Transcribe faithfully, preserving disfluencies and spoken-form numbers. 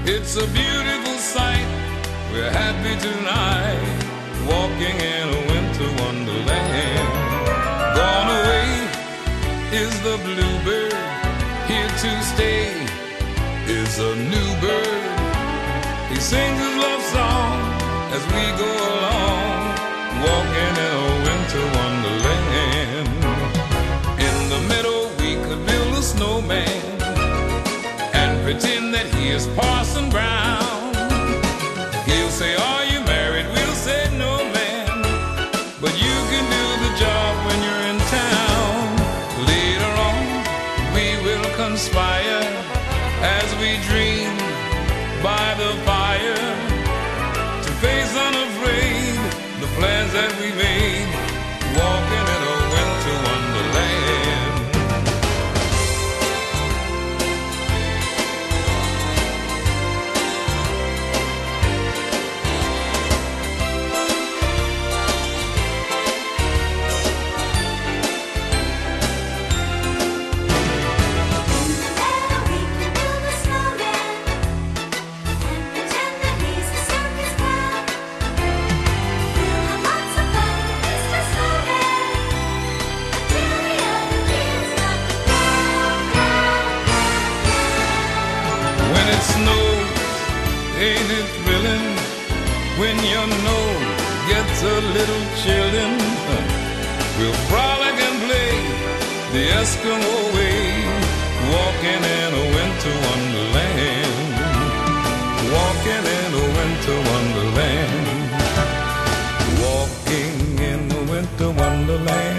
It's a beautiful sight. We're happy tonight, walking in a winter wonderland. Gone away is the bluebird, here to stay is a new bird. He sings his love song as we go along, walking in a winter wonderland. In the meadow we could build a snowman and pretend that he is Parson Brown. He'll say, are you married? We'll say, no, man, but you can do the job when you're in town. Later on we will conspire as we dream by the fire to face unafraid the plans that we made, walking in a winter wonderland. Ain't it thrilling when your nose gets a little chillin'? We'll frolic and play the Eskimo way, walking in a winter wonderland, walking in a winter wonderland, walking in a winter wonderland.